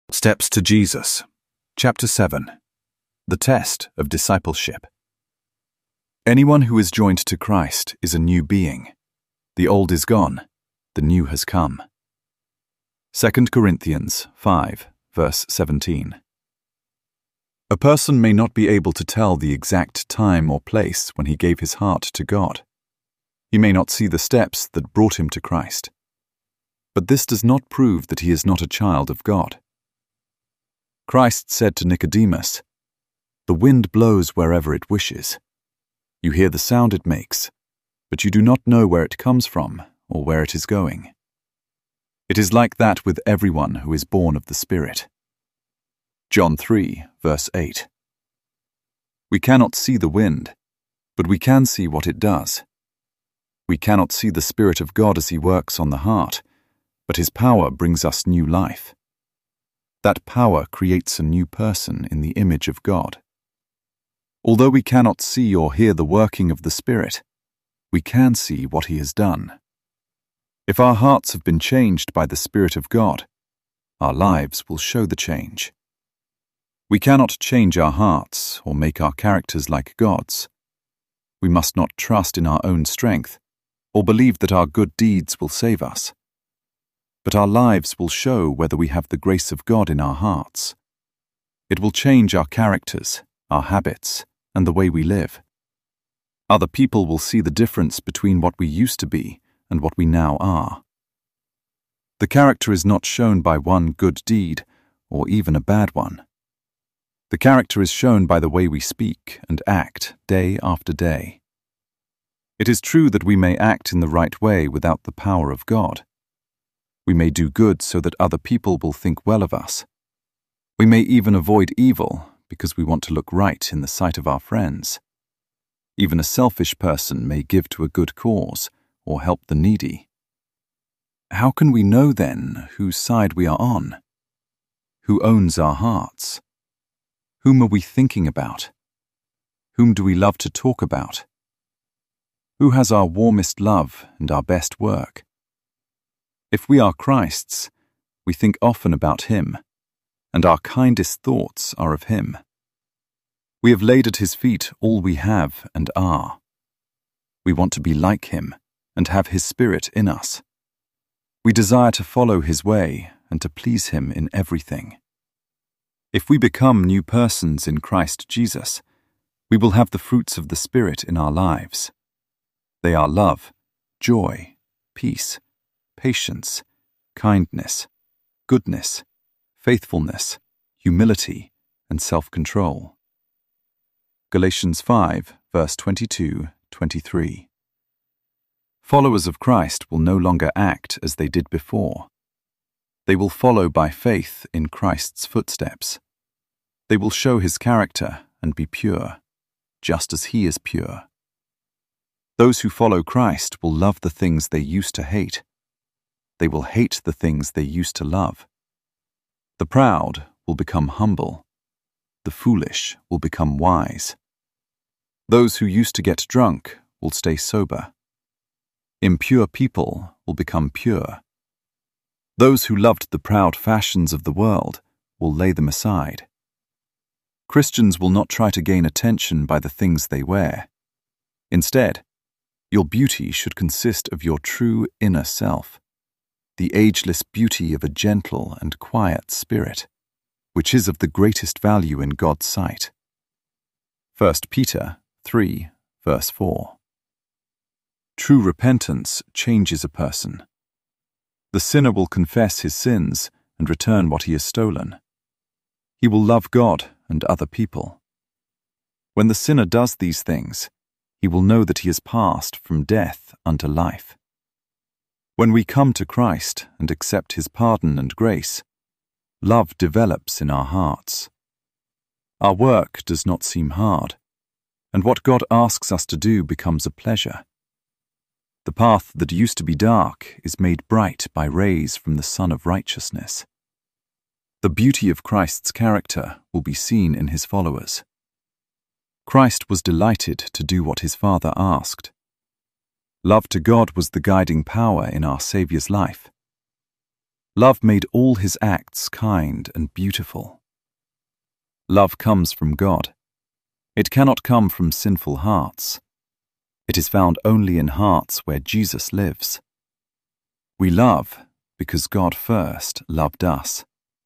Steps to Jesus. Chapter 7. The Test of Discipleship. Anyone who is joined to Christ is a new being. The old is gone, the new has come. 2 Corinthians 5, verse 17. A person may not be able to tell the exact time or place when he gave his heart to God. He may not see the steps that brought him to Christ. But this does not prove that he is not a child of God. Christ said to Nicodemus, "The wind blows wherever it wishes. You hear the sound it makes, but you do not know where it comes from or where it is going. It is like that with everyone who is born of the Spirit." John 3, verse 8. We cannot see the wind, but we can see what it does. We cannot see the Spirit of God as He works on the heart, but His power brings us new life. That power creates a new person in the image of God. Although we cannot see or hear the working of the Spirit, we can see what He has done. If our hearts have been changed by the Spirit of God, our lives will show the change. We cannot change our hearts or make our characters like God's. We must not trust in our own strength or believe that our good deeds will save us. But our lives will show whether we have the grace of God in our hearts. It will change our characters, our habits, and the way we live. Other people will see the difference between what we used to be and what we now are. The character is not shown by one good deed or even a bad one. The character is shown by the way we speak and act day after day. It is true that we may act in the right way without the power of God. We may do good so that other people will think well of us. We may even avoid evil because we want to look right in the sight of our friends. Even a selfish person may give to a good cause or help the needy. How can we know then whose side we are on? Who owns our hearts? Whom are we thinking about? Whom do we love to talk about? Who has our warmest love and our best work? If we are Christ's, we think often about Him, and our kindest thoughts are of Him. We have laid at His feet all we have and are. We want to be like Him and have His Spirit in us. We desire to follow His way and to please Him in everything. If we become new persons in Christ Jesus, we will have the fruits of the Spirit in our lives. They are love, joy, peace, patience, kindness, goodness, faithfulness, humility, and self-control. Galatians 5, verse 22-23. Followers of Christ will no longer act as they did before. They will follow by faith in Christ's footsteps. They will show His character and be pure, just as He is pure. Those who follow Christ will love the things they used to hate. They will hate the things they used to love. The proud will become humble. The foolish will become wise. Those who used to get drunk will stay sober. Impure people will become pure. Those who loved the proud fashions of the world will lay them aside. Christians will not try to gain attention by the things they wear. Instead, your beauty should consist of your true inner self, the ageless beauty of a gentle and quiet spirit, which is of the greatest value in God's sight. 1 Peter 3, verse 4. True repentance changes a person. The sinner will confess his sins and return what he has stolen. He will love God and other people. When the sinner does these things, he will know that he has passed from death unto life. When we come to Christ and accept His pardon and grace, love develops in our hearts. Our work does not seem hard, and what God asks us to do becomes a pleasure. The path that used to be dark is made bright by rays from the Sun of Righteousness. The beauty of Christ's character will be seen in His followers. Christ was delighted to do what His Father asked. Love to God was the guiding power in our Saviour's life. Love made all his acts kind and beautiful. Love comes from God. It cannot come from sinful hearts. It is found only in hearts where Jesus lives. We love because God first loved us.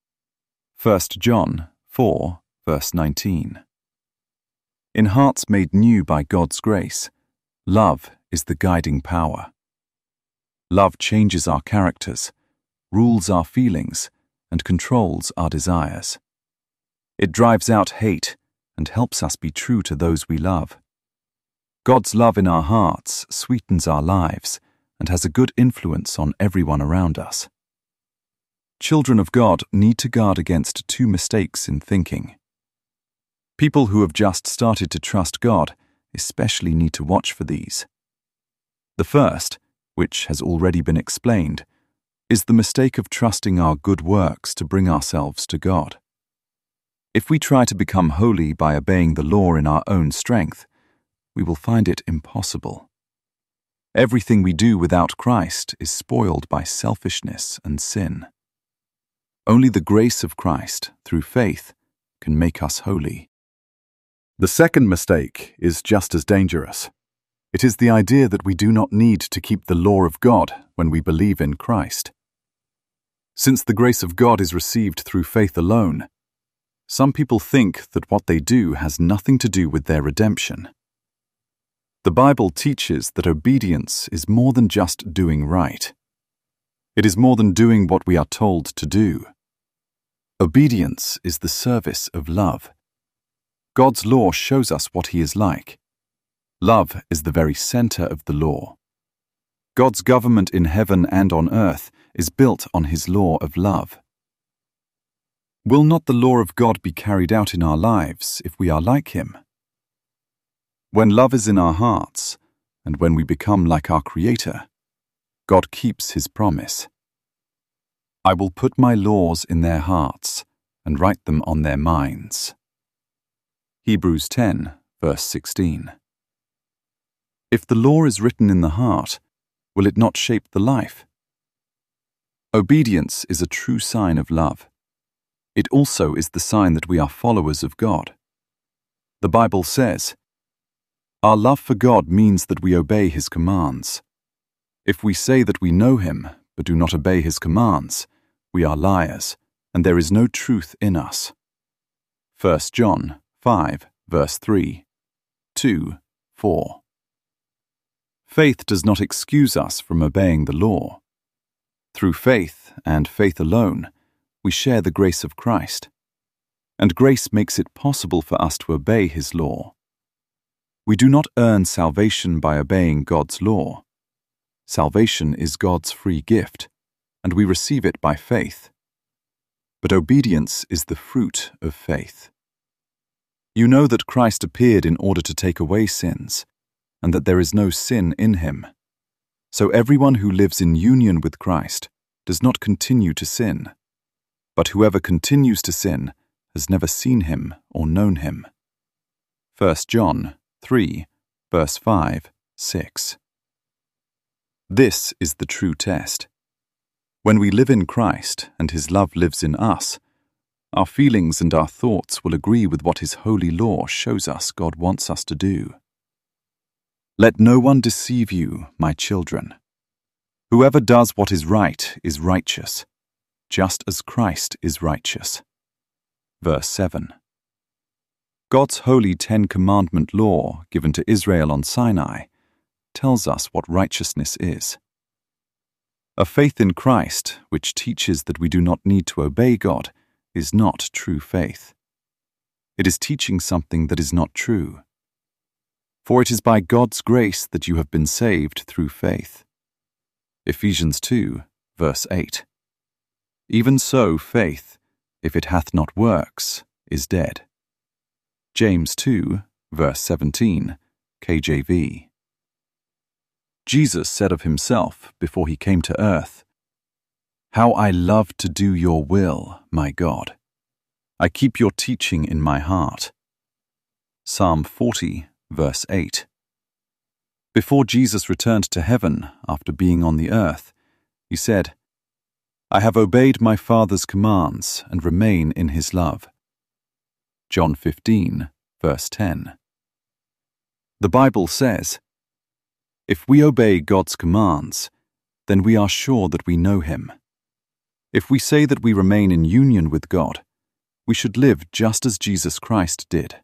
1 John 4, verse 19. In hearts made new by God's grace, love is the guiding power. Love changes our characters, rules our feelings, and controls our desires. It drives out hate and helps us be true to those we love. God's love in our hearts sweetens our lives and has a good influence on everyone around us. Children of God need to guard against two mistakes in thinking. People who have just started to trust God especially need to watch for these. The first, which has already been explained, is the mistake of trusting our good works to bring ourselves to God. If we try to become holy by obeying the law in our own strength, we will find it impossible. Everything we do without Christ is spoiled by selfishness and sin. Only the grace of Christ, through faith, can make us holy. The second mistake is just as dangerous. It is the idea that we do not need to keep the law of God when we believe in Christ. Since the grace of God is received through faith alone, some people think that what they do has nothing to do with their redemption. The Bible teaches that obedience is more than just doing right. It is more than doing what we are told to do. Obedience is the service of love. God's law shows us what He is like. Love is the very center of the law. God's government in heaven and on earth is built on His law of love. Will not the law of God be carried out in our lives if we are like Him? When love is in our hearts, and when we become like our Creator, God keeps His promise. I will put my laws in their hearts and write them on their minds. Hebrews 10, verse 16. If the law is written in the heart, will it not shape the life? Obedience is a true sign of love. It also is the sign that we are followers of God. The Bible says, "Our love for God means that we obey His commands. If we say that we know Him but do not obey His commands, we are liars, and there is no truth in us." 1 John 5, verse 3, 2, 4. Faith does not excuse us from obeying the law. Through faith, and faith alone, we share the grace of Christ. And grace makes it possible for us to obey His law. We do not earn salvation by obeying God's law. Salvation is God's free gift, and we receive it by faith. But obedience is the fruit of faith. You know that Christ appeared in order to take away sins, and that there is no sin in Him. So everyone who lives in union with Christ does not continue to sin. But whoever continues to sin has never seen Him or known Him. 1 John 3, verse 5, 6. This is the true test. When we live in Christ and His love lives in us, our feelings and our thoughts will agree with what His holy law shows us God wants us to do. Let no one deceive you, my children. Whoever does what is right is righteous, just as Christ is righteous. Verse 7. God's holy 10-commandment law given to Israel on Sinai tells us what righteousness is. A faith in Christ, which teaches that we do not need to obey God, is not true faith. It is teaching something that is not true. For it is by God's grace that you have been saved through faith. Ephesians 2, verse 8. Even so, faith, if it hath not works, is dead. James 2, verse 17, KJV. Jesus said of Himself before He came to earth, "How I love to do your will, my God. I keep your teaching in my heart." Psalm 40, verse 8. Before Jesus returned to heaven after being on the earth, He said, I have obeyed my Father's commands and remain in his love. John 15, verse 10. The Bible says, if we obey God's commands, then we are sure that we know him. If we say that we remain in union with God, we should live just as Jesus Christ did.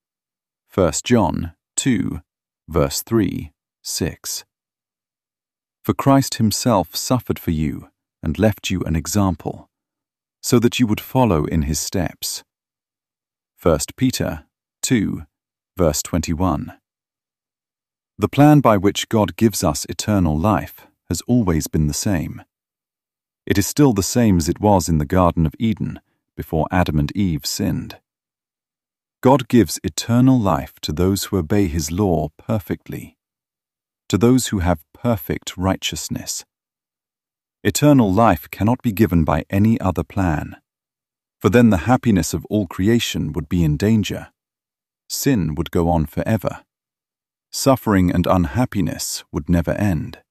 1 John 2, verse 3, 6. For Christ himself suffered for you and left you an example, so that you would follow in his steps. 1 Peter 2, verse 21. The plan by which God gives us eternal life has always been the same. It is still the same as it was in the Garden of Eden before Adam and Eve sinned. God gives eternal life to those who obey his law perfectly, to those who have perfect righteousness. Eternal life cannot be given by any other plan, for then the happiness of all creation would be in danger. Sin would go on forever. Suffering and unhappiness would never end.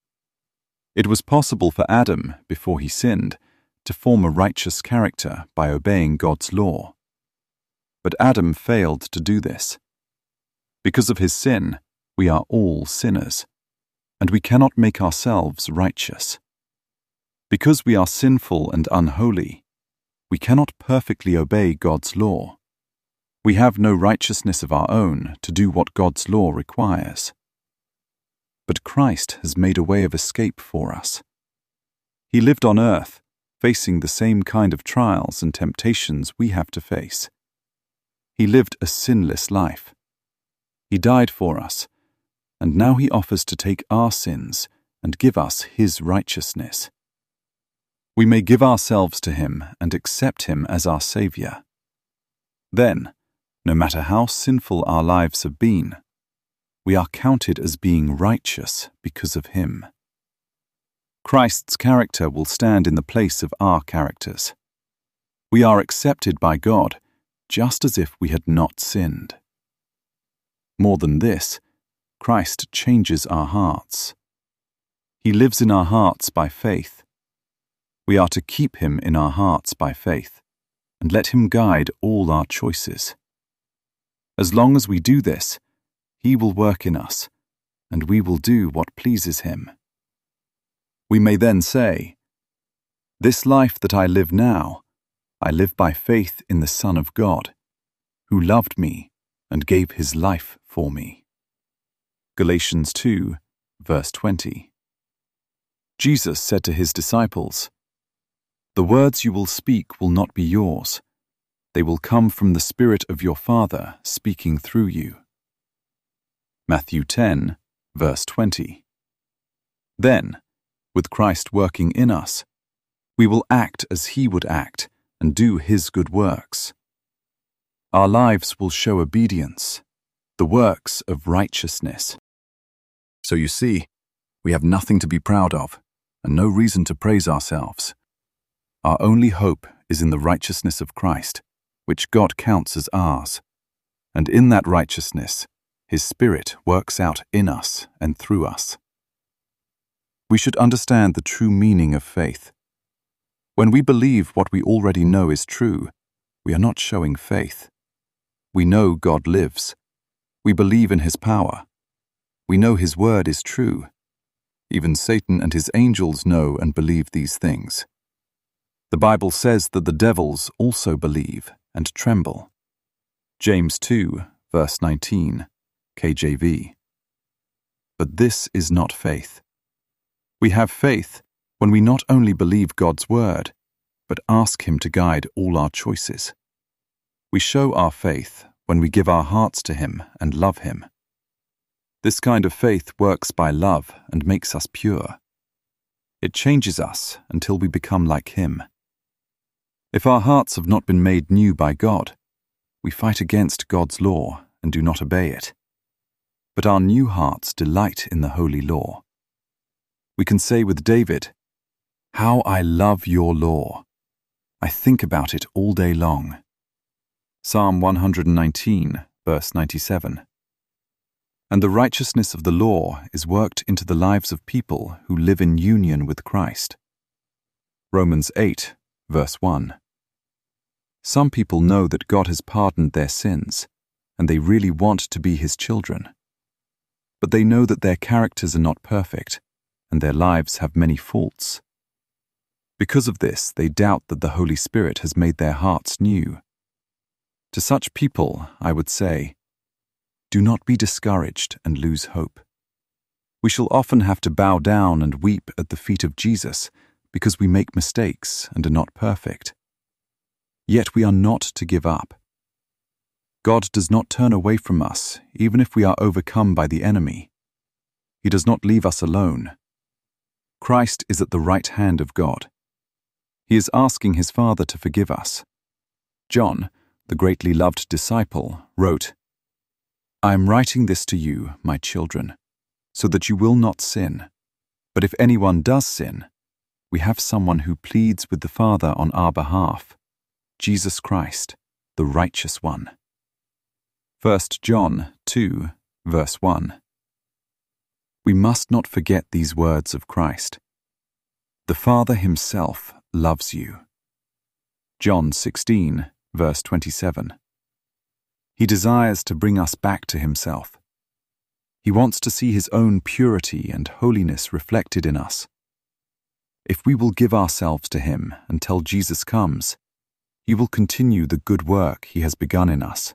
It was possible for Adam, before he sinned, to form a righteous character by obeying God's law. But Adam failed to do this. Because of his sin, we are all sinners, and we cannot make ourselves righteous. Because we are sinful and unholy, we cannot perfectly obey God's law. We have no righteousness of our own to do what God's law requires. But Christ has made a way of escape for us. He lived on earth, facing the same kind of trials and temptations we have to face. He lived a sinless life. He died for us, and now he offers to take our sins and give us his righteousness. We may give ourselves to him and accept him as our Savior. Then, no matter how sinful our lives have been, we are counted as being righteous because of him. Christ's character will stand in the place of our characters. We are accepted by God just as if we had not sinned. More than this, Christ changes our hearts. He lives in our hearts by faith. We are to keep him in our hearts by faith and let him guide all our choices. As long as we do this, he will work in us, and we will do what pleases him. We may then say, "This life that I live now, I live by faith in the Son of God, who loved me and gave his life for me." Galatians 2, verse 20. Jesus said to his disciples, "The words you will speak will not be yours. They will come from the Spirit of your Father speaking through you." Matthew 10, verse 20. Then, with Christ working in us, we will act as he would act and do his good works. Our lives will show obedience, the works of righteousness. So you see, we have nothing to be proud of and no reason to praise ourselves. Our only hope is in the righteousness of Christ, which God counts as ours. And in that righteousness, his Spirit works out in us and through us. We should understand the true meaning of faith. When we believe what we already know is true, we are not showing faith. We know God lives. We believe in his power. We know his word is true. Even Satan and his angels know and believe these things. The Bible says that the devils also believe and tremble. James 2, verse 19, KJV. But this is not faith. We have faith when we not only believe God's word, but ask him to guide all our choices. We show our faith when we give our hearts to him and love him. This kind of faith works by love and makes us pure. It changes us until we become like him. If our hearts have not been made new by God, we fight against God's law and do not obey it. But our new hearts delight in the holy law. We can say with David, "How I love your law. I think about it all day long." Psalm 119, verse 97. And the righteousness of the law is worked into the lives of people who live in union with Christ. Romans 8, verse 1. Some people know that God has pardoned their sins, and they really want to be His children. But they know that their characters are not perfect, and their lives have many faults. Because of this, they doubt that the Holy Spirit has made their hearts new. To such people, I would say, do not be discouraged and lose hope. We shall often have to bow down and weep at the feet of Jesus because we make mistakes and are not perfect. Yet we are not to give up. God does not turn away from us, even if we are overcome by the enemy. He does not leave us alone. Christ is at the right hand of God. He is asking His Father to forgive us. John, the greatly loved disciple, wrote, "I am writing this to you, my children, so that you will not sin. But if anyone does sin, we have someone who pleads with the Father on our behalf, Jesus Christ, the righteous one." 1 John 2, verse 1. We must not forget these words of Christ. The Father Himself loves you. John 16, verse 27. He desires to bring us back to Himself. He wants to see His own purity and holiness reflected in us. If we will give ourselves to Him until Jesus comes, He will continue the good work He has begun in us.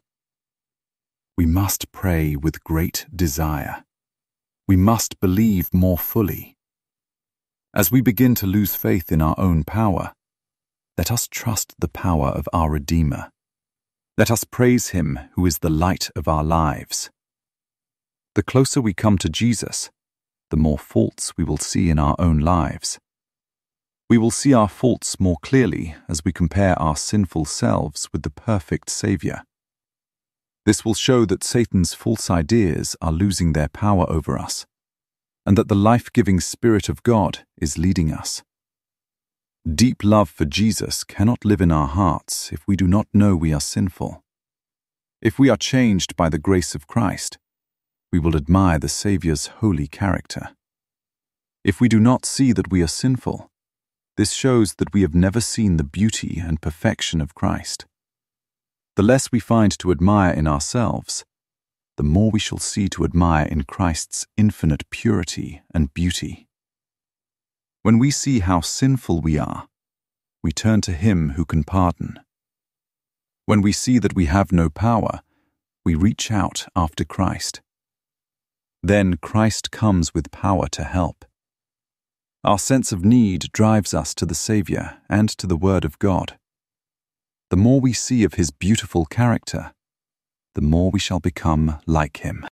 We must pray with great desire. We must believe more fully. As we begin to lose faith in our own power, let us trust the power of our Redeemer. Let us praise Him who is the light of our lives. The closer we come to Jesus, the more faults we will see in our own lives. We will see our faults more clearly as we compare our sinful selves with the perfect Savior. This will show that Satan's false ideas are losing their power over us, and that the life-giving Spirit of God is leading us. Deep love for Jesus cannot live in our hearts if we do not know we are sinful. If we are changed by the grace of Christ, we will admire the Saviour's holy character. If we do not see that we are sinful, this shows that we have never seen the beauty and perfection of Christ. The less we find to admire in ourselves, the more we shall see to admire in Christ's infinite purity and beauty. When we see how sinful we are, we turn to Him who can pardon. When we see that we have no power, we reach out after Christ. Then Christ comes with power to help. Our sense of need drives us to the Savior and to the Word of God. The more we see of His beautiful character, the more we shall become like Him.